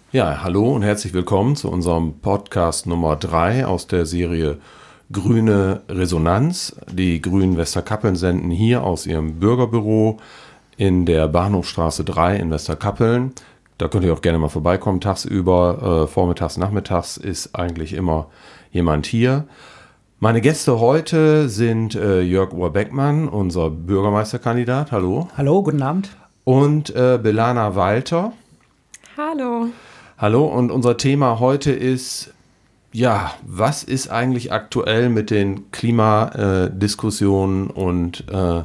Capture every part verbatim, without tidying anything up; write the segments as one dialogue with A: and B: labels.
A: Ja, hallo und herzlich willkommen zu unserem Podcast Nummer drei aus der Serie Grüne Resonanz. Die Grünen Westerkappeln senden hier aus ihrem Bürgerbüro in der Bahnhofstraße drei in Westerkappeln. Da könnt ihr auch gerne mal vorbeikommen, tagsüber, äh, vormittags, nachmittags ist eigentlich immer jemand hier. Meine Gäste heute sind äh, Jörg Urbeckmann, unser Bürgermeisterkandidat, hallo.
B: Hallo, guten Abend.
A: Und äh, Belana Walter.
C: Hallo.
A: Hallo, und unser Thema heute ist, ja, was ist eigentlich aktuell mit den Klimadiskussionen und, äh,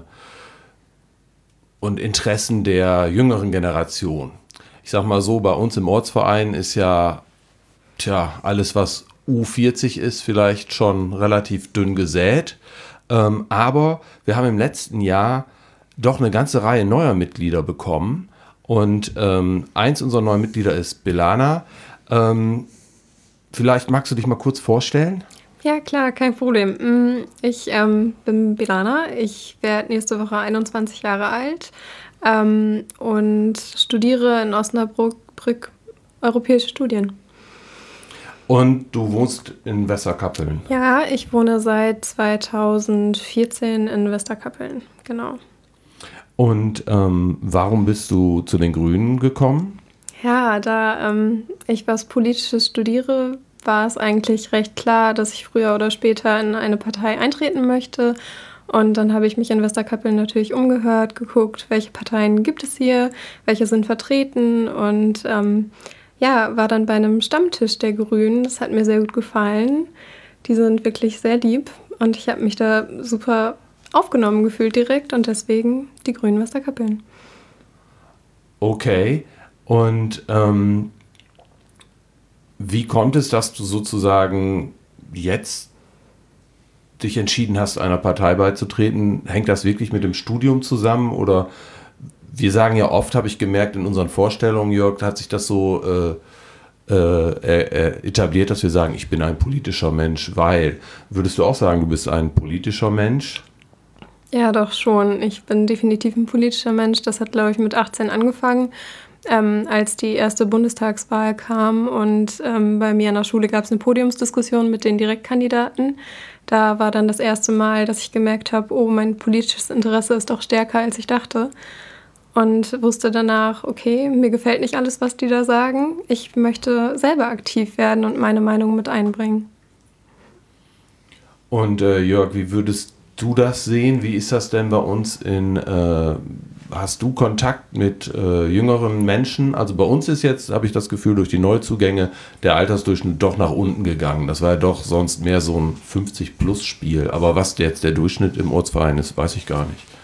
A: und Interessen der jüngeren Generation? Ich sag mal so, bei uns im Ortsverein ist ja, tja, alles, was U vierzig ist, vielleicht schon relativ dünn gesät. Ähm, aber wir haben im letzten Jahr doch eine ganze Reihe neuer Mitglieder bekommen. Und ähm, eins unserer neuen Mitglieder ist Belana. Ähm, vielleicht magst du dich mal kurz vorstellen?
C: Ja, klar, kein Problem. Ich ähm, bin Belana. Ich werde nächste Woche einundzwanzig Jahre alt ähm, und studiere in Osnabrück europäische Studien.
A: Und du wohnst in Westerkappeln?
C: Ja, ich wohne seit zweitausendvierzehn in Westerkappeln, genau.
A: Und ähm, warum bist du zu den Grünen gekommen?
C: Ja, da ähm, ich was Politisches studiere, war es eigentlich recht klar, dass ich früher oder später in eine Partei eintreten möchte. Und dann habe ich mich in Westerkappeln natürlich umgehört, geguckt, welche Parteien gibt es hier, welche sind vertreten und ähm, ja, war dann bei einem Stammtisch der Grünen. Das hat mir sehr gut gefallen. Die sind wirklich sehr lieb und ich habe mich da super aufgenommen gefühlt direkt und deswegen die Grünen Westerkappeln.
A: Okay, und ähm, wie kommt es, dass du sozusagen jetzt dich entschieden hast, einer Partei beizutreten? Hängt das wirklich mit dem Studium zusammen? Oder wir sagen ja oft, habe ich gemerkt in unseren Vorstellungen, Jörg, hat sich das so äh, äh, etabliert, dass wir sagen, ich bin ein politischer Mensch, weil, würdest du auch sagen, du bist ein politischer Mensch?
C: Ja, doch schon. Ich bin definitiv ein politischer Mensch. Das hat, glaube ich, mit achtzehn angefangen, ähm, als die erste Bundestagswahl kam. Und ähm, bei mir an der Schule gab es eine Podiumsdiskussion mit den Direktkandidaten. Da war dann das erste Mal, dass ich gemerkt habe, oh, mein politisches Interesse ist doch stärker, als ich dachte. Und wusste danach, okay, mir gefällt nicht alles, was die da sagen. Ich möchte selber aktiv werden und meine Meinung mit einbringen.
A: Und äh, Jörg, wie würdest du das sehen? Wie ist das denn bei uns in, äh, hast du Kontakt mit äh, jüngeren Menschen? Also bei uns ist jetzt, habe ich das Gefühl, durch die Neuzugänge der Altersdurchschnitt doch nach unten gegangen. Das war ja doch sonst mehr so ein fünfzig-Plus-Spiel. Aber was jetzt der Durchschnitt im Ortsverein ist, weiß ich gar nicht.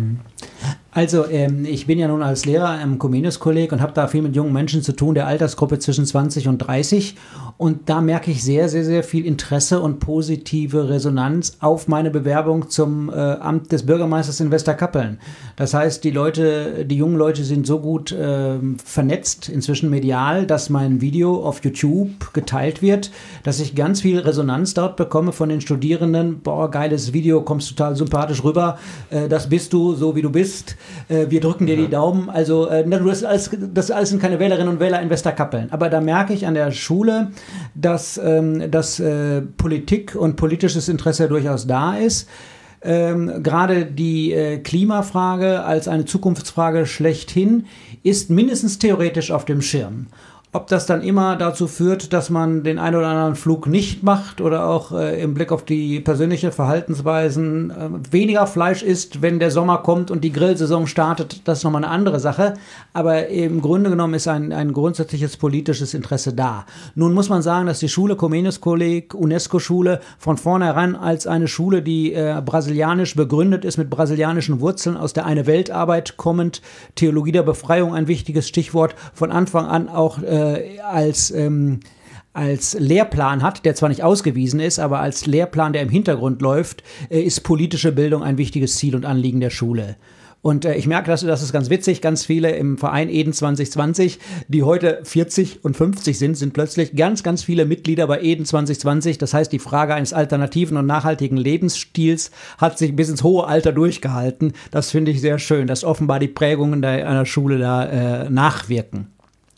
B: Also ähm, ich bin ja nun als Lehrer im Comenius-Kolleg und habe da viel mit jungen Menschen zu tun, der Altersgruppe zwischen zwanzig und dreißig. Und da merke ich sehr, sehr, sehr viel Interesse und positive Resonanz auf meine Bewerbung zum äh, Amt des Bürgermeisters in Westerkappeln. Das heißt, die Leute, die jungen Leute sind so gut äh, vernetzt, inzwischen medial, dass mein Video auf YouTube geteilt wird, dass ich ganz viel Resonanz dort bekomme von den Studierenden. Boah, geiles Video, kommst total sympathisch rüber, äh, das bist du, so wie du bist. Äh, wir drücken dir die Daumen. Also äh, das, alles, das alles sind keine Wählerinnen und Wähler in Westerkappeln. Aber da merke ich an der Schule, dass, ähm, dass äh, Politik und politisches Interesse durchaus da ist. Ähm, gerade die äh, Klimafrage als eine Zukunftsfrage schlechthin ist mindestens theoretisch auf dem Schirm. Ob das dann immer dazu führt, dass man den einen oder anderen Flug nicht macht oder auch äh, im Blick auf die persönliche Verhaltensweisen äh, weniger Fleisch isst, wenn der Sommer kommt und die Grillsaison startet, das ist nochmal eine andere Sache. Aber im Grunde genommen ist ein, ein grundsätzliches politisches Interesse da. Nun muss man sagen, dass die Schule Comenius-Kolleg, UNESCO-Schule, von vornherein als eine Schule, die äh, brasilianisch begründet ist, mit brasilianischen Wurzeln, aus der Eine-Welt-Arbeit kommend, Theologie der Befreiung, ein wichtiges Stichwort, von Anfang an auch äh, als, ähm, als Lehrplan hat, der zwar nicht ausgewiesen ist, aber als Lehrplan, der im Hintergrund läuft, äh, ist politische Bildung ein wichtiges Ziel und Anliegen der Schule. Und äh, ich merke, dass, das ist ganz witzig, ganz viele im Verein Eden zwanzig zwanzig, die heute vierzig und fünfzig sind, sind plötzlich ganz, ganz viele Mitglieder bei Eden zwanzig zwanzig. Das heißt, die Frage eines alternativen und nachhaltigen Lebensstils hat sich bis ins hohe Alter durchgehalten. Das finde ich sehr schön, dass offenbar die Prägungen der, einer Schule da äh, nachwirken.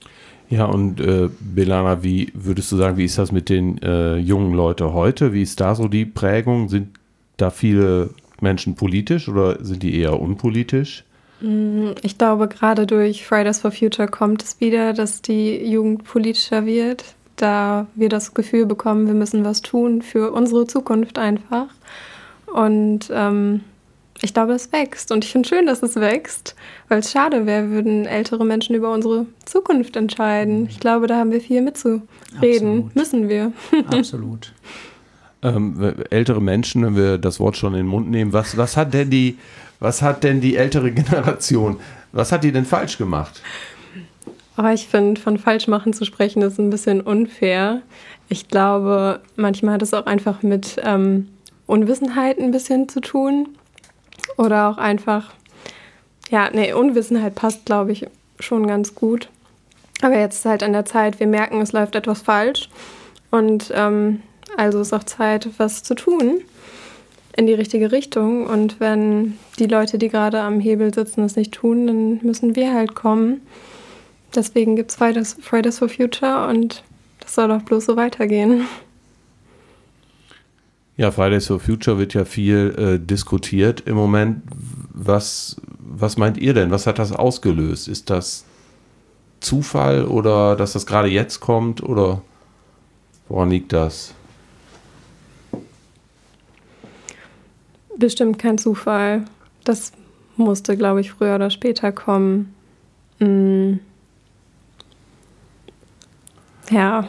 A: Ja, und äh, Belana, wie würdest du sagen, wie ist das mit den äh, jungen Leuten heute? Wie ist da so die Prägung? Sind da viele Menschen politisch oder sind die eher unpolitisch?
C: Ich glaube, gerade durch Fridays for Future kommt es wieder, dass die Jugend politischer wird, da wir das Gefühl bekommen, wir müssen was tun für unsere Zukunft einfach. Und ähm, ich glaube, es wächst. Und ich finde schön, dass es wächst, weil es schade wäre, würden ältere Menschen über unsere Zukunft entscheiden. Ich glaube, da haben wir viel mitzureden. Absolut. Müssen wir.
B: Absolut.
A: Ähm, ältere Menschen, wenn wir das Wort schon in den Mund nehmen, was, was hat denn die, was hat denn die ältere Generation, was hat die denn falsch gemacht?
C: Aber ich finde, von Falschmachen zu sprechen, ist ein bisschen unfair. Ich glaube, manchmal hat es auch einfach mit ähm, Unwissenheit ein bisschen zu tun. Oder auch einfach, ja, nee, Unwissenheit passt, glaube ich, schon ganz gut. Aber jetzt ist halt an der Zeit, wir merken, es läuft etwas falsch. Und ähm, also ist auch Zeit, was zu tun in die richtige Richtung. Und wenn die Leute, die gerade am Hebel sitzen, es nicht tun, dann müssen wir halt kommen. Deswegen gibt es Fridays, Fridays for Future und das soll auch bloß so weitergehen.
A: Ja, Fridays for Future wird ja viel äh, diskutiert im Moment. Was, was meint ihr denn? Was hat das ausgelöst? Ist das Zufall oder dass das gerade jetzt kommt oder woran liegt das?
C: Bestimmt kein Zufall. Das musste, glaube ich, früher oder später kommen. Hm. Ja.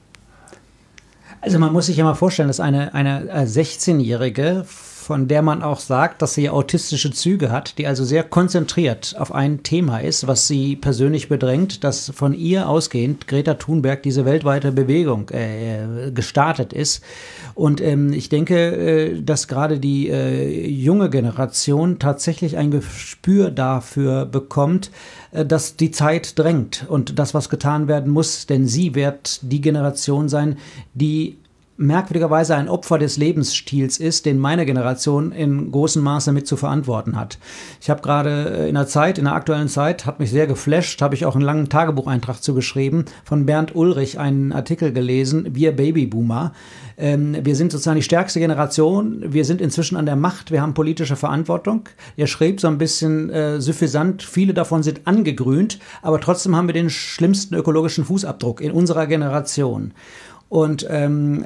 B: Also man muss sich ja mal vorstellen, dass eine, eine sechzehnjährige, von der man auch sagt, dass sie autistische Züge hat, die also sehr konzentriert auf ein Thema ist, was sie persönlich bedrängt, dass von ihr ausgehend Greta Thunberg diese weltweite Bewegung äh, gestartet ist. Und ähm, ich denke, äh, dass gerade die äh, junge Generation tatsächlich ein Gespür dafür bekommt, äh, dass die Zeit drängt und das, was getan werden muss, denn sie wird die Generation sein, die merkwürdigerweise ein Opfer des Lebensstils ist, den meine Generation in großem Maße mit zu verantworten hat. Ich habe gerade in der Zeit, in der aktuellen Zeit, hat mich sehr geflasht, habe ich auch einen langen Tagebucheintrag zu geschrieben, von Bernd Ulrich einen Artikel gelesen, wir Babyboomer. Ähm, wir sind sozusagen die stärkste Generation, wir sind inzwischen an der Macht, wir haben politische Verantwortung. Er schrieb so ein bisschen äh, suffisant, viele davon sind angegrünt, aber trotzdem haben wir den schlimmsten ökologischen Fußabdruck in unserer Generation. Und ähm,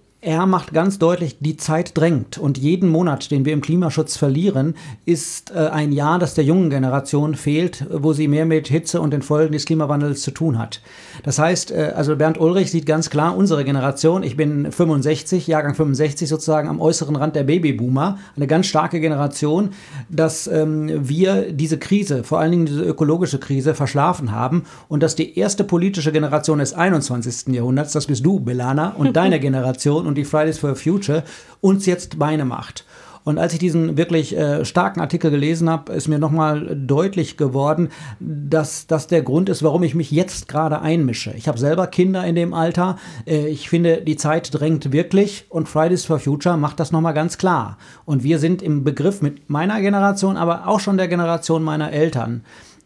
B: er macht ganz deutlich, die Zeit drängt. Und jeden Monat, den wir im Klimaschutz verlieren, ist äh, ein Jahr, das der jungen Generation fehlt, wo sie mehr mit Hitze und den Folgen des Klimawandels zu tun hat. Das heißt, äh, also Bernd Ulrich sieht ganz klar, unsere Generation, ich bin fünfundsechzig, Jahrgang fünfundsechzig sozusagen am äußeren Rand der Babyboomer, eine ganz starke Generation, dass ähm, wir diese Krise, vor allen Dingen diese ökologische Krise, verschlafen haben und dass die erste politische Generation des einundzwanzigsten Jahrhunderts, das bist du, Belana, und deine Generation und die Fridays for Future, uns jetzt Beine macht. Und als ich diesen wirklich äh, starken Artikel gelesen habe, ist mir nochmal deutlich geworden, dass das der Grund ist, warum ich mich jetzt gerade einmische. Ich habe selber Kinder in dem Alter. Äh, ich finde, die Zeit drängt wirklich und Fridays for Future macht das nochmal ganz klar. Und wir sind im Begriff mit meiner Generation, aber auch schon der Generation meiner Eltern,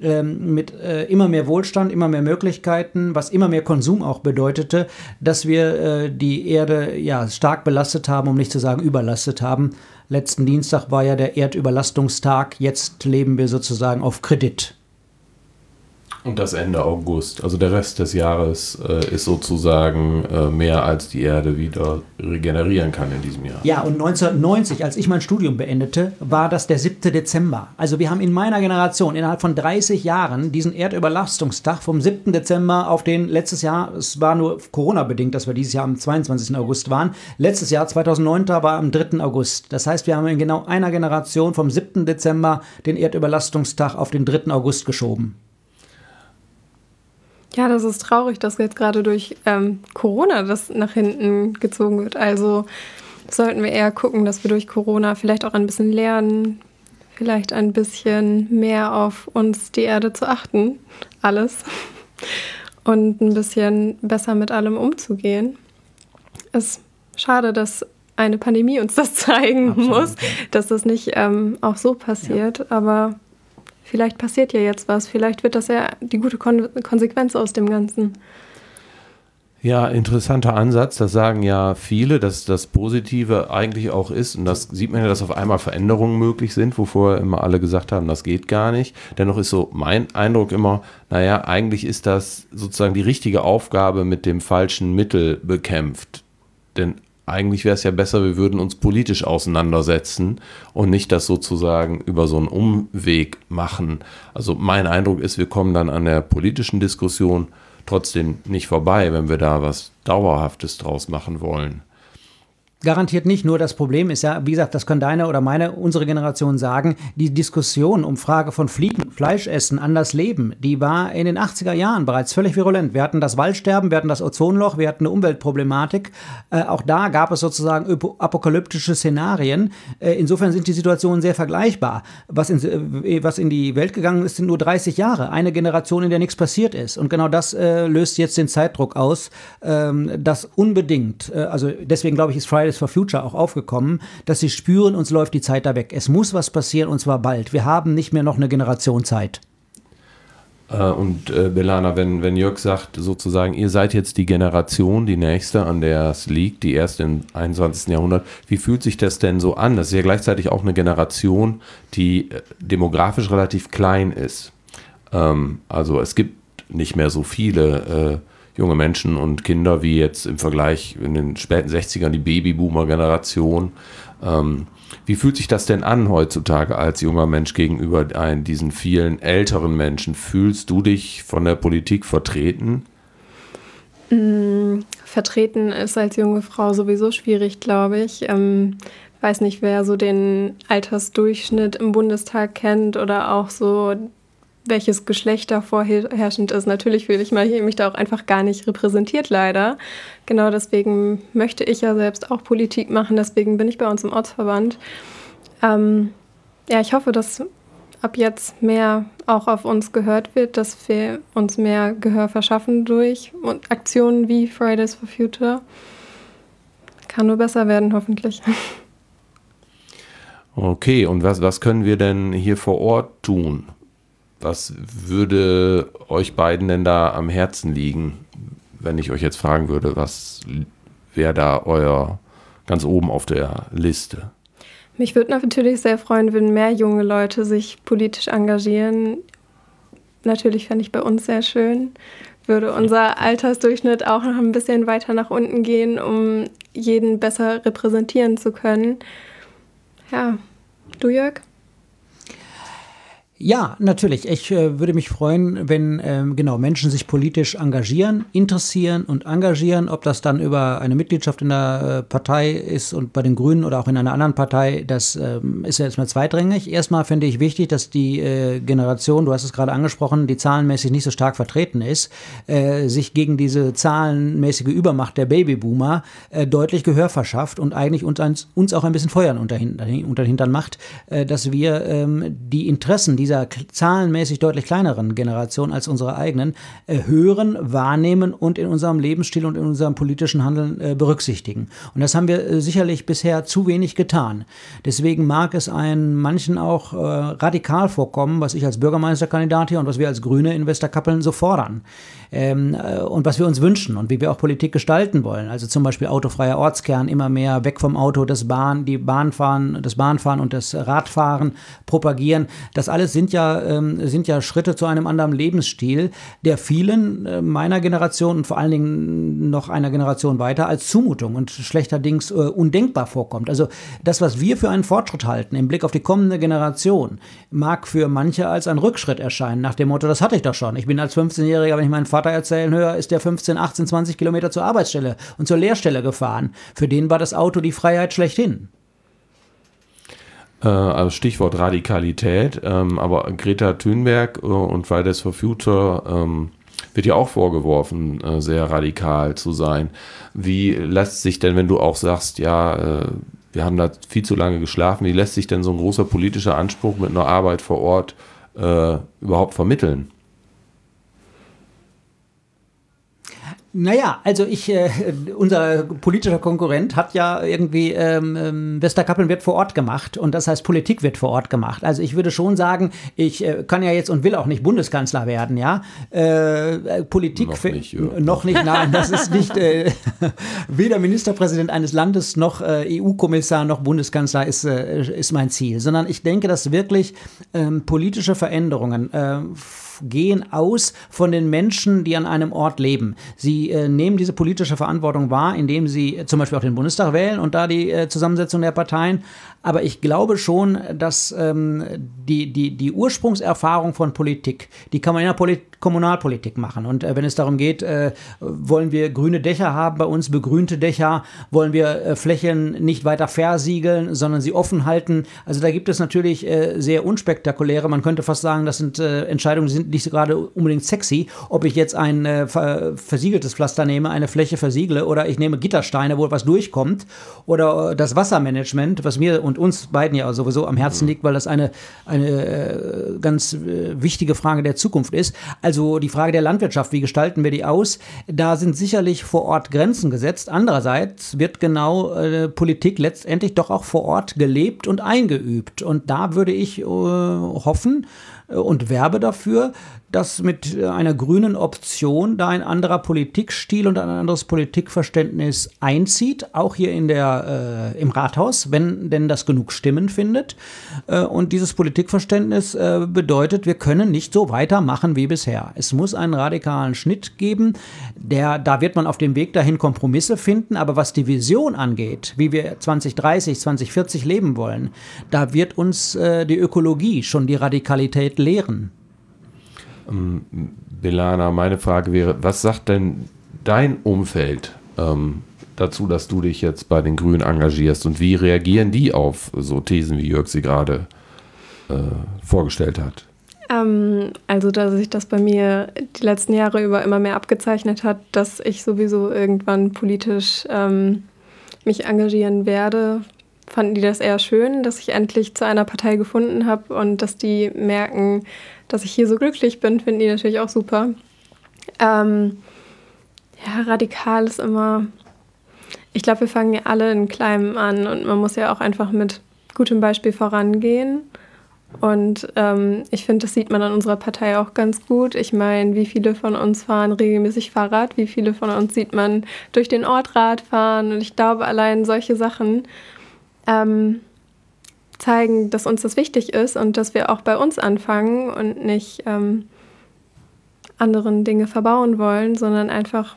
B: mit äh, immer mehr Wohlstand, immer mehr Möglichkeiten, was immer mehr Konsum auch bedeutete, dass wir äh, die Erde ja stark belastet haben, um nicht zu sagen überlastet haben. Letzten Dienstag war ja der Erdüberlastungstag, jetzt leben wir sozusagen auf Kredit.
A: Und das Ende August, also der Rest des Jahres äh, ist sozusagen äh, mehr als die Erde wieder regenerieren kann in diesem Jahr.
B: Ja, und neunzehnhundertneunzig, als ich mein Studium beendete, war das der siebte Dezember. Also wir haben in meiner Generation innerhalb von dreißig Jahren diesen Erdüberlastungstag vom siebten Dezember auf den letztes Jahr, es war nur Corona-bedingt, dass wir dieses Jahr am zweiundzwanzigsten August waren, letztes Jahr zweitausendneun war am dritten August. Das heißt, wir haben in genau einer Generation vom siebten Dezember den Erdüberlastungstag auf den dritten August geschoben.
C: Ja, das ist traurig, dass jetzt gerade durch ähm, Corona das nach hinten gezogen wird. Also sollten wir eher gucken, dass wir durch Corona vielleicht auch ein bisschen lernen, vielleicht ein bisschen mehr auf uns, die Erde zu achten, alles, und ein bisschen besser mit allem umzugehen. Es ist schade, dass eine Pandemie uns das zeigen Absolut, muss, ja. dass das nicht ähm, auch so passiert, ja. Aber vielleicht passiert ja jetzt was, vielleicht wird das ja die gute Kon- Konsequenz aus dem Ganzen.
A: Ja, interessanter Ansatz. Das sagen ja viele, dass das Positive eigentlich auch ist. Und das sieht man ja, dass auf einmal Veränderungen möglich sind, wo vorher immer alle gesagt haben, das geht gar nicht. Dennoch ist so mein Eindruck immer, naja, eigentlich ist das sozusagen die richtige Aufgabe mit dem falschen Mittel bekämpft. Denn eigentlich wäre es ja besser, wir würden uns politisch auseinandersetzen und nicht das sozusagen über so einen Umweg machen. Also mein Eindruck ist, wir kommen dann an der politischen Diskussion trotzdem nicht vorbei, wenn wir da was Dauerhaftes draus machen wollen.
B: Garantiert nicht. Nur das Problem ist ja, wie gesagt, das kann deine oder meine, unsere Generation sagen, die Diskussion um Frage von Fliegen, Fleischessen, anders leben, die war in den achtziger Jahren bereits völlig virulent. Wir hatten das Waldsterben, wir hatten das Ozonloch, wir hatten eine Umweltproblematik. Äh, auch da gab es sozusagen apokalyptische Szenarien. Äh, insofern sind die Situationen sehr vergleichbar. Was in, äh, was in die Welt gegangen ist, sind nur dreißig Jahre. Eine Generation, in der nichts passiert ist. Und genau das äh, löst jetzt den Zeitdruck aus, ähm, das unbedingt, äh, also deswegen glaube ich, ist Fridays for Future auch aufgekommen, dass sie spüren, uns läuft die Zeit da weg. Es muss was passieren und zwar bald. Wir haben nicht mehr noch eine Generation Zeit.
A: Äh, und äh, Belana, wenn, wenn Jörg sagt, sozusagen, ihr seid jetzt die Generation, die nächste, an der es liegt, die erste im einundzwanzigsten Jahrhundert, wie fühlt sich das denn so an? Das ist ja gleichzeitig auch eine Generation, die äh, demografisch relativ klein ist. Ähm, also es gibt nicht mehr so viele äh, junge Menschen und Kinder wie jetzt im Vergleich in den späten sechzigern die Babyboomer-Generation. Ähm, wie fühlt sich das denn an heutzutage als junger Mensch gegenüber ein, diesen vielen älteren Menschen? Fühlst du dich von der Politik vertreten?
C: Mm, vertreten ist als junge Frau sowieso schwierig, glaube ich. Ähm, weiß nicht, wer so den Altersdurchschnitt im Bundestag kennt oder auch so welches Geschlecht da vorherrschend ist. Natürlich fühle ich mich da auch einfach gar nicht repräsentiert, leider. Genau deswegen möchte ich ja selbst auch Politik machen, deswegen bin ich bei uns im Ortsverband. Ähm, ja, ich hoffe, dass ab jetzt mehr auch auf uns gehört wird, dass wir uns mehr Gehör verschaffen durch Aktionen wie Fridays for Future. Kann nur besser werden, hoffentlich.
A: Okay, und was, was können wir denn hier vor Ort tun? Was würde euch beiden denn da am Herzen liegen, wenn ich euch jetzt fragen würde, was wäre da euer ganz oben auf der Liste?
C: Mich würde natürlich sehr freuen, wenn mehr junge Leute sich politisch engagieren. Natürlich fände ich bei uns sehr schön. Würde unser Altersdurchschnitt auch noch ein bisschen weiter nach unten gehen, um jeden besser repräsentieren zu können. Ja, du Jörg?
B: Ja, natürlich. Ich äh, würde mich freuen, wenn ähm, genau Menschen sich politisch engagieren, interessieren und engagieren, ob das dann über eine Mitgliedschaft in der äh, Partei ist und bei den Grünen oder auch in einer anderen Partei, das ähm, ist ja jetzt mal zweitrangig. Erstmal finde ich wichtig, dass die äh, Generation, du hast es gerade angesprochen, die zahlenmäßig nicht so stark vertreten ist, äh, sich gegen diese zahlenmäßige Übermacht der Babyboomer äh, deutlich Gehör verschafft und eigentlich uns, uns auch ein bisschen Feuer unter, unter den Hintern macht, äh, dass wir ähm, die Interessen dieser dieser zahlenmäßig deutlich kleineren Generation als unsere eigenen äh, hören, wahrnehmen und in unserem Lebensstil und in unserem politischen Handeln äh, berücksichtigen. Und das haben wir äh, sicherlich bisher zu wenig getan. Deswegen mag es einen manchen auch äh, radikal vorkommen, was ich als Bürgermeisterkandidat hier und was wir als Grüne in Westerkappeln so fordern. Ähm, äh, und was wir uns wünschen und wie wir auch Politik gestalten wollen. Also zum Beispiel autofreier Ortskern, immer mehr weg vom Auto, das Bahn, die Bahnfahren, das Bahnfahren und das Radfahren propagieren. Das alles sind ja, ähm, sind ja Schritte zu einem anderen Lebensstil, der vielen äh, meiner Generation und vor allen Dingen noch einer Generation weiter als Zumutung und schlechterdings äh, undenkbar vorkommt. Also das, was wir für einen Fortschritt halten im Blick auf die kommende Generation, mag für manche als ein Rückschritt erscheinen, nach dem Motto, das hatte ich doch schon. Ich bin als fünfzehnjähriger, wenn ich meinen Vater erzählen höre, ist der fünfzehn, achtzehn, zwanzig Kilometer zur Arbeitsstelle und zur Lehrstelle gefahren. Für den war das Auto die Freiheit schlechthin.
A: Also Stichwort Radikalität, ähm, aber Greta Thunberg äh, und Fridays for Future ähm, wird ja auch vorgeworfen, äh, sehr radikal zu sein. Wie lässt sich denn, wenn du auch sagst, ja, äh, wir haben da viel zu lange geschlafen, wie lässt sich denn so ein großer politischer Anspruch mit einer Arbeit vor Ort äh, überhaupt vermitteln?
B: Naja, also ich, äh, unser politischer Konkurrent hat ja irgendwie, ähm, Westerkappeln wird vor Ort gemacht und das heißt, Politik wird vor Ort gemacht. Also ich würde schon sagen, ich äh, kann ja jetzt und will auch nicht Bundeskanzler werden, ja. Äh, Politik
A: noch nicht, ja.
B: noch nicht, nein, das ist nicht äh, weder Ministerpräsident eines Landes noch äh, E U-Kommissar noch Bundeskanzler ist, äh, ist mein Ziel, sondern ich denke, dass wirklich ähm, politische Veränderungen äh, gehen aus von den Menschen, die an einem Ort leben. Sie äh, nehmen diese politische Verantwortung wahr, indem sie äh, zum Beispiel auch den Bundestag wählen und da die äh, Zusammensetzung der Parteien. Aber ich glaube schon, dass ähm, die, die, die Ursprungserfahrung von Politik, die kann man in der Polit- Kommunalpolitik machen. Und äh, wenn es darum geht, äh, wollen wir grüne Dächer haben bei uns, begrünte Dächer, wollen wir äh, Flächen nicht weiter versiegeln, sondern sie offen halten. Also da gibt es natürlich äh, sehr unspektakuläre, man könnte fast sagen, das sind äh, Entscheidungen, die sind nicht so gerade unbedingt sexy, ob ich jetzt ein äh, ver- versiegeltes Pflaster nehme, eine Fläche versiegle oder ich nehme Gittersteine, wo was durchkommt oder äh, das Wassermanagement, was mir und uns beiden ja sowieso am Herzen liegt, weil das eine, eine äh, ganz äh, wichtige Frage der Zukunft ist. Also die Frage der Landwirtschaft, wie gestalten wir die aus? Da sind sicherlich vor Ort Grenzen gesetzt. Andererseits wird genau äh, Politik letztendlich doch auch vor Ort gelebt und eingeübt. Und da würde ich äh, hoffen, und werbe dafür, dass mit einer grünen Option da ein anderer Politikstil und ein anderes Politikverständnis einzieht, auch hier in der, äh, im Rathaus, wenn denn das genug Stimmen findet. Äh, und dieses Politikverständnis äh, bedeutet, wir können nicht so weitermachen wie bisher. Es muss einen radikalen Schnitt geben, der, da wird man auf dem Weg dahin Kompromisse finden, aber was die Vision angeht, wie wir zwanzig dreißig, zwanzig vierzig leben wollen, da wird uns äh, die Ökologie schon die Radikalität lehren.
A: Ähm, Belana, meine Frage wäre, was sagt denn dein Umfeld ähm, dazu, dass du dich jetzt bei den Grünen engagierst und wie reagieren die auf so Thesen, wie Jörg sie gerade äh, vorgestellt hat?
C: Ähm, also, dass sich das bei mir die letzten Jahre über immer mehr abgezeichnet hat, dass ich sowieso irgendwann politisch ähm, mich engagieren werde, fanden die das eher schön, dass ich endlich zu einer Partei gefunden habe und dass die merken, dass ich hier so glücklich bin, finden die natürlich auch super. Ähm, ja, radikal ist immer, ich glaube, wir fangen ja alle in Kleinem an und man muss ja auch einfach mit gutem Beispiel vorangehen. Und ähm, ich finde, das sieht man an unserer Partei auch ganz gut. Ich meine, wie viele von uns fahren regelmäßig Fahrrad, wie viele von uns sieht man durch den Ort Rad fahren. Und ich glaube, allein solche Sachen ähm, zeigen, dass uns das wichtig ist und dass wir auch bei uns anfangen und nicht ähm, anderen Dinge verbauen wollen, sondern einfach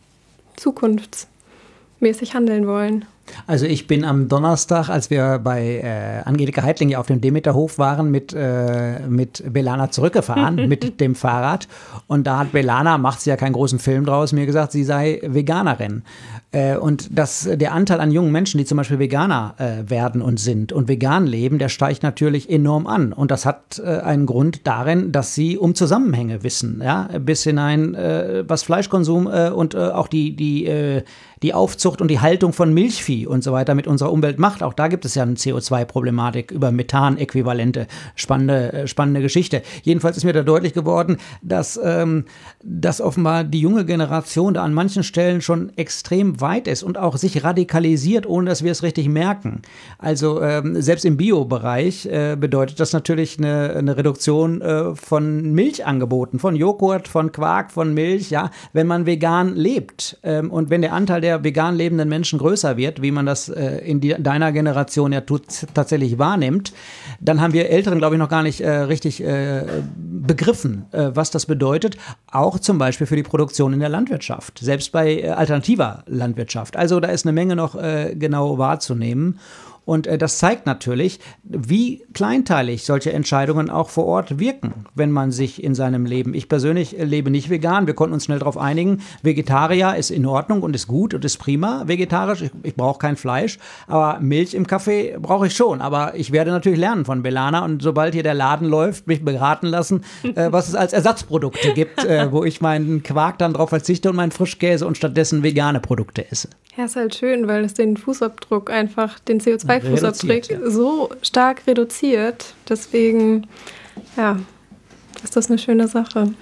C: zukunftsmäßig handeln wollen.
B: Also ich bin am Donnerstag, als wir bei äh, Angelika Heitling ja auf dem Demeterhof waren, mit, äh, mit Belana zurückgefahren, mit dem Fahrrad. Und da hat Belana, macht sie ja keinen großen Film draus, mir gesagt, sie sei Veganerin. Äh, und das, der Anteil an jungen Menschen, die zum Beispiel Veganer äh, werden und sind und vegan leben, der steigt natürlich enorm an. Und das hat äh, einen Grund darin, dass sie um Zusammenhänge wissen, ja, bis hinein, äh, was Fleischkonsum äh, und äh, auch die, die, äh, die Aufzucht und die Haltung von Milchvieh und so weiter mit unserer Umwelt macht. Auch da gibt es ja eine C O zwei Problematik über Methanäquivalente. Spannende, spannende Geschichte. Jedenfalls ist mir da deutlich geworden, dass, ähm, dass offenbar die junge Generation da an manchen Stellen schon extrem weit ist und auch sich radikalisiert, ohne dass wir es richtig merken. Also ähm, selbst im Bio-Bereich äh, bedeutet das natürlich eine, eine Reduktion äh, von Milchangeboten, von Joghurt, von Quark, von Milch, ja, wenn man vegan lebt. Ähm, und wenn der Anteil der vegan lebenden Menschen größer wird, wie man das äh, in die, deiner Generation ja tut, tatsächlich wahrnimmt, dann haben wir Älteren, glaube ich, noch gar nicht äh, richtig äh, begriffen, äh, was das bedeutet, auch zum Beispiel für die Produktion in der Landwirtschaft, selbst bei äh, alternativer Landwirtschaft. Also da ist eine Menge noch äh, genau wahrzunehmen. Und äh, das zeigt natürlich, wie kleinteilig solche Entscheidungen auch vor Ort wirken, wenn man sich in seinem Leben, ich persönlich äh, lebe nicht vegan, wir konnten uns schnell darauf einigen, Vegetarier ist in Ordnung und ist gut und ist prima, vegetarisch, ich, ich brauche kein Fleisch, aber Milch im Kaffee brauche ich schon, aber ich werde natürlich lernen von Belana und sobald hier der Laden läuft, mich beraten lassen, äh, was es als Ersatzprodukte gibt, äh, wo ich meinen Quark dann drauf verzichte und meinen Frischkäse und stattdessen vegane Produkte esse.
C: Ja, ist halt schön, weil es den Fußabdruck einfach, den C O zwei Fußabdruck
B: ja.
C: so stark reduziert. Deswegen, ja, ist das eine schöne Sache.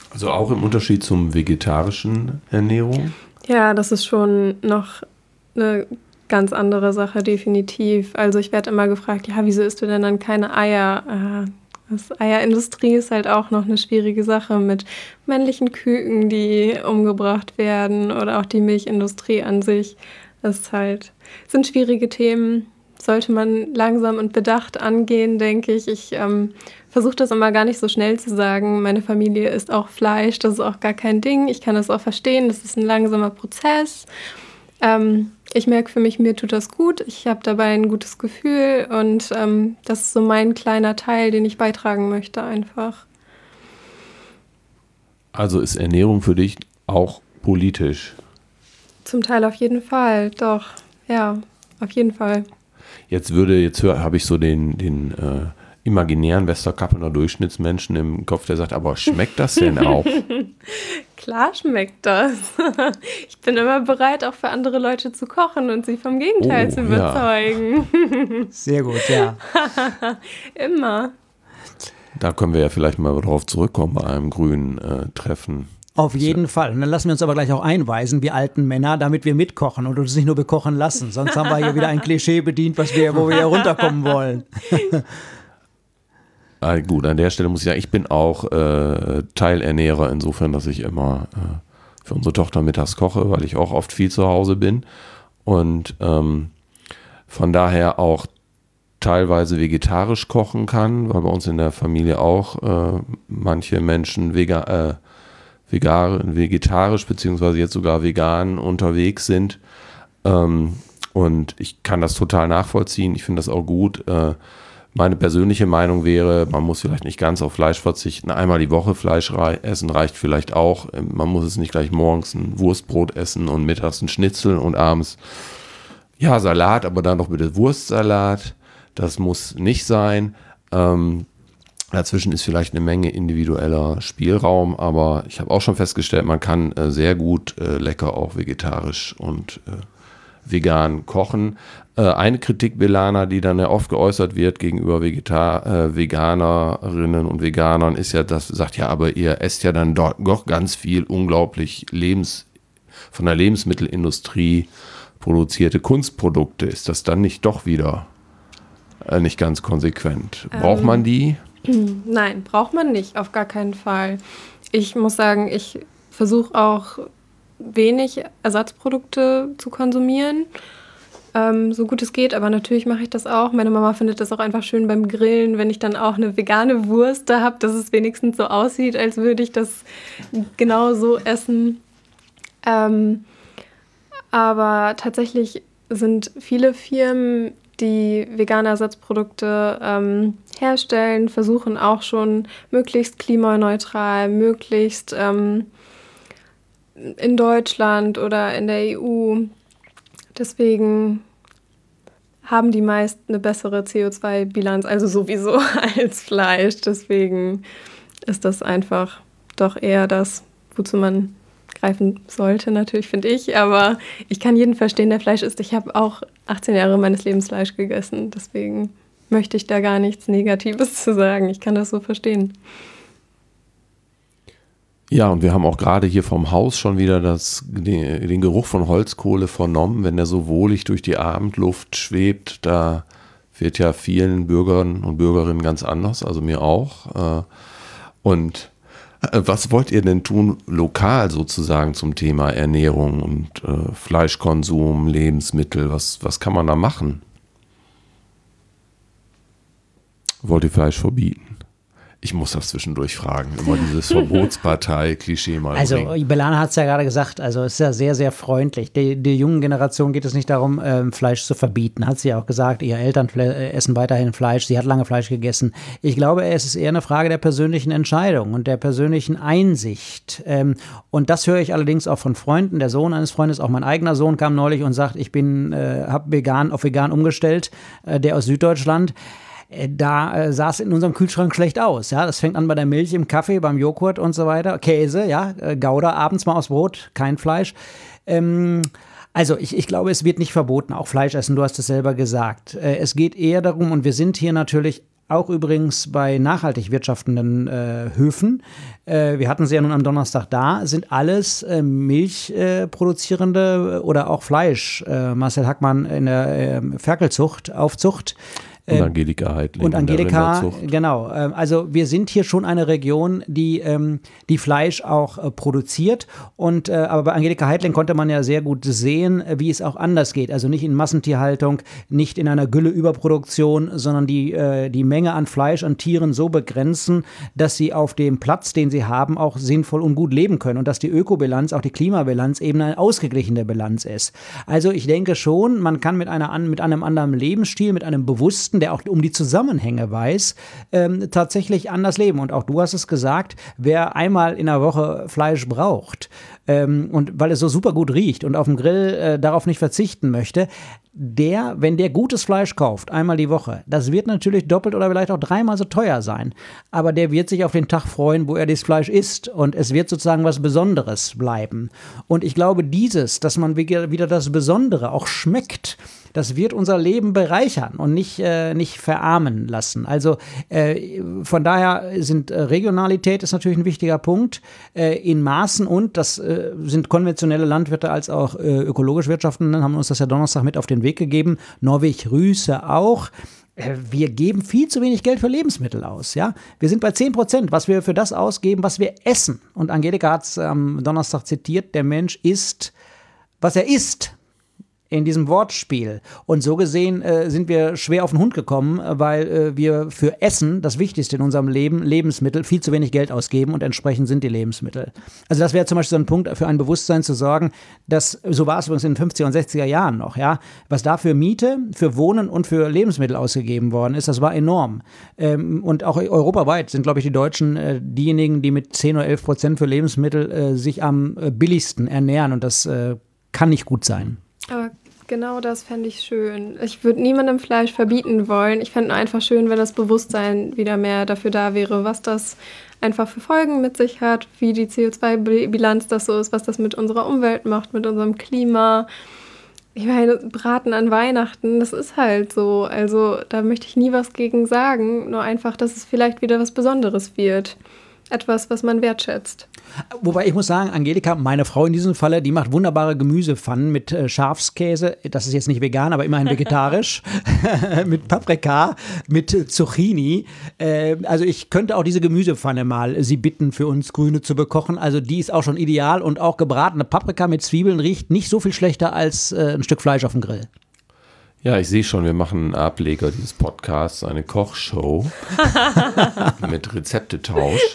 A: Also auch im Unterschied zum vegetarischen Ernährung?
C: Ja, das ist schon noch eine ganz andere Sache, definitiv. Also ich werde immer gefragt, ja, wieso isst du denn dann keine Eier? Das Eierindustrie ist halt auch noch eine schwierige Sache mit männlichen Küken, die umgebracht werden, oder auch die Milchindustrie an sich. Das ist halt, sind schwierige Themen, sollte man langsam und bedacht angehen, denke ich. Ich ähm, versuche das immer gar nicht so schnell zu sagen. Meine Familie isst auch Fleisch, das ist auch gar kein Ding. Ich kann das auch verstehen, das ist ein langsamer Prozess. Ähm, ich merke für mich, mir tut das gut. Ich habe dabei ein gutes Gefühl und ähm, das ist so mein kleiner Teil, den ich beitragen möchte einfach.
A: Also ist Ernährung für dich auch politisch?
C: Zum Teil auf jeden Fall, doch. Ja, auf jeden Fall.
A: Jetzt würde, jetzt habe ich so den, den äh, imaginären Westerkappeler Durchschnittsmenschen im Kopf, der sagt, aber schmeckt das denn auch?
C: Klar schmeckt das. Ich bin immer bereit, auch für andere Leute zu kochen und sie vom Gegenteil
A: oh,
C: zu überzeugen.
B: Ja. Sehr gut, ja.
C: Immer.
A: Da können wir ja vielleicht mal drauf zurückkommen bei einem grünen äh, Treffen.
B: Auf jeden Fall. Und dann lassen wir uns aber gleich auch einweisen, wir alten Männer, damit wir mitkochen und uns nicht nur bekochen lassen. Sonst haben wir hier wieder ein Klischee bedient, was wir, wo wir hier runterkommen wollen.
A: Ah, gut, an der Stelle muss ich sagen, ich bin auch äh, Teilernährer, insofern, dass ich immer äh, für unsere Tochter mittags koche, weil ich auch oft viel zu Hause bin. Und ähm, von daher auch teilweise vegetarisch kochen kann, weil bei uns in der Familie auch äh, manche Menschen vega, äh, vegan, vegetarisch beziehungsweise jetzt sogar vegan unterwegs sind. Ähm, und ich kann das total nachvollziehen. Ich finde das auch gut. Äh, meine persönliche Meinung wäre, man muss vielleicht nicht ganz auf Fleisch verzichten. Einmal die Woche Fleisch rei- essen reicht vielleicht auch. Man muss es nicht gleich morgens ein Wurstbrot essen und mittags ein Schnitzel und abends ja Salat, aber dann noch bitte Wurstsalat. Das muss nicht sein. Ähm, Dazwischen ist vielleicht eine Menge individueller Spielraum, aber ich habe auch schon festgestellt, man kann äh, sehr gut äh, lecker auch vegetarisch und äh, vegan kochen. Äh, eine Kritik, Belana, die dann ja oft geäußert wird gegenüber Vegetar- äh, Veganerinnen und Veganern, ist ja, dass sagt, ja, aber ihr esst ja dann doch, doch ganz viel unglaublich Lebens, von der Lebensmittelindustrie produzierte Kunstprodukte. Ist das dann nicht doch wieder äh, nicht ganz konsequent? Braucht
C: Ähm.
A: man die?
C: Nein, braucht man nicht, auf gar keinen Fall. Ich muss sagen, ich versuche auch wenig Ersatzprodukte zu konsumieren, ähm, so gut es geht, aber natürlich mache ich das auch. Meine Mama findet das auch einfach schön beim Grillen, wenn ich dann auch eine vegane Wurst da habe, dass es wenigstens so aussieht, als würde ich das genau so essen. Ähm, aber tatsächlich sind viele Firmen, die vegane Ersatzprodukte ähm, herstellen, versuchen auch schon möglichst klimaneutral, möglichst ähm, in Deutschland oder in der E U. Deswegen haben die meist eine bessere C O zwei Bilanz, also sowieso als Fleisch. Deswegen ist das einfach doch eher das, wozu man greifen sollte, natürlich, finde ich. Aber ich kann jeden verstehen, der Fleisch isst. Ich habe auch achtzehn Jahre meines Lebens Fleisch gegessen. Deswegen möchte ich da gar nichts Negatives zu sagen. Ich kann das so verstehen.
A: Ja, und wir haben auch gerade hier vom Haus schon wieder das, den, den Geruch von Holzkohle vernommen. Wenn der so wohlig durch die Abendluft schwebt, da wird ja vielen Bürgern und Bürgerinnen ganz anders, also mir auch. Und was wollt ihr denn tun, lokal sozusagen zum Thema Ernährung und äh, Fleischkonsum, Lebensmittel? Was, was kann man da machen? Wollt ihr Fleisch verbieten? Ich muss das zwischendurch fragen. Immer dieses Verbotspartei-Klischee mal
B: Also
A: bringen.
B: Belana hat es ja gerade gesagt, also es ist ja sehr, sehr freundlich. Der, der jungen Generation geht es nicht darum, ähm, Fleisch zu verbieten. Hat sie ja auch gesagt, ihre Eltern fle- essen weiterhin Fleisch. Sie hat lange Fleisch gegessen. Ich glaube, es ist eher eine Frage der persönlichen Entscheidung und der persönlichen Einsicht. Ähm, und das höre ich allerdings auch von Freunden. Der Sohn eines Freundes, auch mein eigener Sohn, kam neulich und sagt, ich bin, äh, habe vegan auf vegan umgestellt, äh, der aus Süddeutschland. Da äh, sah es in unserem Kühlschrank schlecht aus. Ja? Das fängt an bei der Milch, im Kaffee, beim Joghurt und so weiter. Käse, ja, äh, Gouda, abends mal aus Brot, kein Fleisch. Ähm, also ich, ich glaube, es wird nicht verboten, auch Fleisch essen, du hast es selber gesagt. Äh, es geht eher darum, und wir sind hier natürlich auch übrigens bei nachhaltig wirtschaftenden äh, Höfen. Äh, wir hatten sie ja nun am Donnerstag da, sind alles äh, Milchproduzierende äh, oder auch Fleisch. Äh, Marcel Hackmann in der äh, Ferkelzucht, Aufzucht.
A: Und Angelika Heidling.
B: Und Angelika, genau. Also wir sind hier schon eine Region, die, die Fleisch auch produziert. Und, aber bei Angelika Heidling konnte man ja sehr gut sehen, wie es auch anders geht. Also nicht in Massentierhaltung, nicht in einer Gülleüberproduktion, sondern die, die Menge an Fleisch, an Tieren so begrenzen, dass sie auf dem Platz, den sie haben, auch sinnvoll und gut leben können. Und dass die Ökobilanz, auch die Klimabilanz eben eine ausgeglichene Bilanz ist. Also ich denke schon, man kann mit, einer, mit einem anderen Lebensstil, mit einem bewussten, der auch um die Zusammenhänge weiß, ähm, tatsächlich anders leben. Und auch du hast es gesagt, wer einmal in der Woche Fleisch braucht ähm, und weil es so super gut riecht und auf dem Grill äh, darauf nicht verzichten möchte, der, wenn der gutes Fleisch kauft, einmal die Woche, das wird natürlich doppelt oder vielleicht auch dreimal so teuer sein. Aber der wird sich auf den Tag freuen, wo er das Fleisch isst und es wird sozusagen was Besonderes bleiben. Und ich glaube, dieses, dass man wieder das Besondere auch schmeckt, das wird unser Leben bereichern und nicht, äh, nicht verarmen lassen. Also äh, von daher sind äh, Regionalität ist natürlich ein wichtiger Punkt äh, in Maßen und das äh, sind konventionelle Landwirte als auch äh, ökologisch Wirtschaftende, haben uns das ja Donnerstag mit auf den Weg gegeben. Norweg Rüse auch. Wir geben viel zu wenig Geld für Lebensmittel aus. Ja? Wir sind bei zehn Prozent, was wir für das ausgeben, was wir essen. Und Angelika hat es am Donnerstag zitiert, der Mensch isst, was er isst. In diesem Wortspiel. Und so gesehen äh, sind wir schwer auf den Hund gekommen, weil äh, wir für Essen, das Wichtigste in unserem Leben, Lebensmittel, viel zu wenig Geld ausgeben und entsprechend sind die Lebensmittel. Also das wäre zum Beispiel so ein Punkt für ein Bewusstsein zu sorgen, dass, so war es übrigens in den fünfziger und sechziger Jahren noch, ja, was da für Miete, für Wohnen und für Lebensmittel ausgegeben worden ist, das war enorm. Ähm, und auch europaweit sind, glaube ich, die Deutschen äh, diejenigen, die mit zehn oder elf Prozent für Lebensmittel äh, sich am äh, billigsten ernähren und das äh, kann nicht gut sein.
C: Aber genau das fände ich schön. Ich würde niemandem Fleisch verbieten wollen. Ich fände einfach schön, wenn das Bewusstsein wieder mehr dafür da wäre, was das einfach für Folgen mit sich hat, wie die C O zwei Bilanz das so ist, was das mit unserer Umwelt macht, mit unserem Klima. Ich meine, Braten an Weihnachten, das ist halt so. Also da möchte ich nie was gegen sagen, nur einfach, dass es vielleicht wieder was Besonderes wird. Etwas, was man wertschätzt.
B: Wobei ich muss sagen, Angelika, meine Frau in diesem Falle, die macht wunderbare Gemüsepfannen mit äh, Schafskäse. Das ist jetzt nicht vegan, aber immerhin vegetarisch. Mit Paprika, mit äh, Zucchini. Äh, also ich könnte auch diese Gemüsepfanne mal sie bitten, für uns Grüne zu bekochen. Also die ist auch schon ideal und auch gebratene Paprika mit Zwiebeln riecht nicht so viel schlechter als äh, ein Stück Fleisch auf dem Grill.
A: Ja, ich sehe schon, wir machen einen Ableger dieses Podcasts, eine Kochshow mit Rezeptetausch.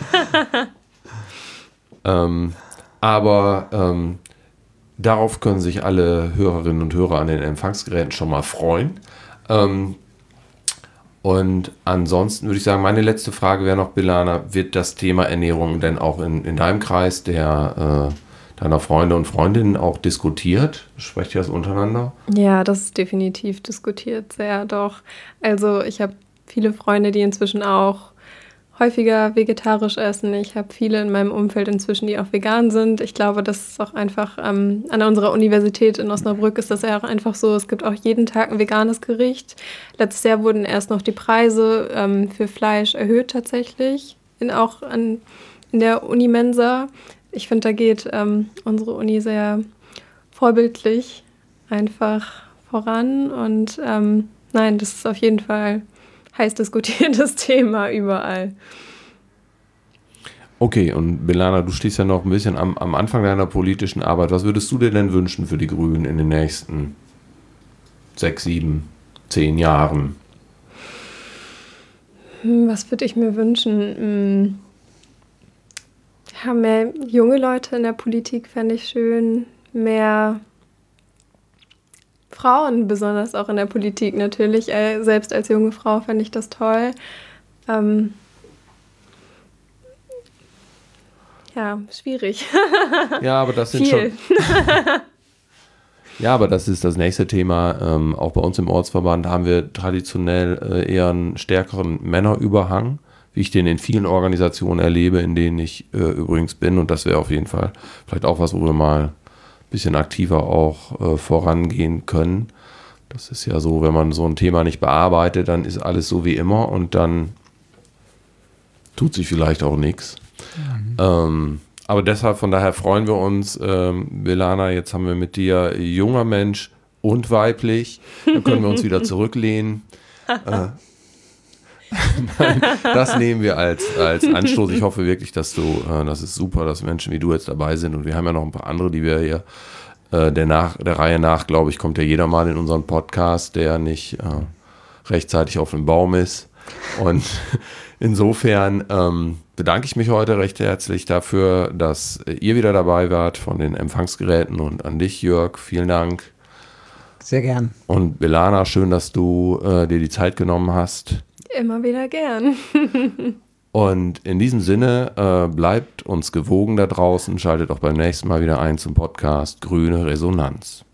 A: ähm, aber ähm, darauf können sich alle Hörerinnen und Hörer an den Empfangsgeräten schon mal freuen. Ähm, und ansonsten würde ich sagen, meine letzte Frage wäre noch, Belana, wird das Thema Ernährung denn auch in, in deinem Kreis der äh, deiner Freunde und Freundinnen auch diskutiert? Sprecht ihr das untereinander?
C: Ja, das ist definitiv diskutiert, sehr doch. Also ich habe viele Freunde, die inzwischen auch häufiger vegetarisch essen. Ich habe viele in meinem Umfeld inzwischen, die auch vegan sind. Ich glaube, das ist auch einfach, ähm, an unserer Universität in Osnabrück ist das ja auch einfach so, es gibt auch jeden Tag ein veganes Gericht. Letztes Jahr wurden erst noch die Preise ähm, für Fleisch erhöht tatsächlich, in, auch an, in der Unimensa. Ich finde, da geht ähm, unsere Uni sehr vorbildlich einfach voran. Und ähm, nein, das ist auf jeden Fall heiß diskutiertes Thema überall.
A: Okay, und Belana, du stehst ja noch ein bisschen am, am Anfang deiner politischen Arbeit. Was würdest du dir denn wünschen für die Grünen in den nächsten sechs, sieben, zehn Jahren?
C: Was würde ich mir wünschen? Hm. Ja, mehr junge Leute in der Politik fände ich schön, mehr Frauen besonders auch in der Politik natürlich, äh, selbst als junge Frau fände ich das toll. Ähm ja, schwierig.
A: Ja, aber das sind
C: Viel.
A: schon... Ja, aber das ist das nächste Thema. Ähm, auch bei uns im Ortsverband haben wir traditionell äh, eher einen stärkeren Männerüberhang, wie ich den in vielen Organisationen erlebe, in denen ich äh, übrigens bin. Und das wäre auf jeden Fall vielleicht auch was, wo wir mal ein bisschen aktiver auch äh, vorangehen können, Das ist ja so, wenn man so ein Thema nicht bearbeitet, dann ist alles so wie immer und dann tut sich vielleicht auch nichts. Mhm. Ähm, aber deshalb, von daher freuen wir uns, ähm, Belana, jetzt haben wir mit dir junger Mensch und weiblich, dann können wir uns wieder zurücklehnen. äh, Nein, das nehmen wir als, als Anstoß. Ich hoffe wirklich, dass du, äh, das ist super, dass Menschen wie du jetzt dabei sind und wir haben ja noch ein paar andere, die wir hier äh, der, nach, der Reihe nach, glaube ich, kommt ja jeder mal in unseren Podcast, der nicht äh, rechtzeitig auf dem Baum ist und insofern ähm, bedanke ich mich heute recht herzlich dafür, dass ihr wieder dabei wart von den Empfangsgeräten und an dich, Jörg, vielen Dank.
B: Sehr gern.
A: Und Belana, schön, dass du äh, dir die Zeit genommen hast.
C: Immer wieder gern.
A: Und in diesem Sinne, äh, bleibt uns gewogen da draußen, schaltet auch beim nächsten Mal wieder ein zum Podcast Grüne Resonanz.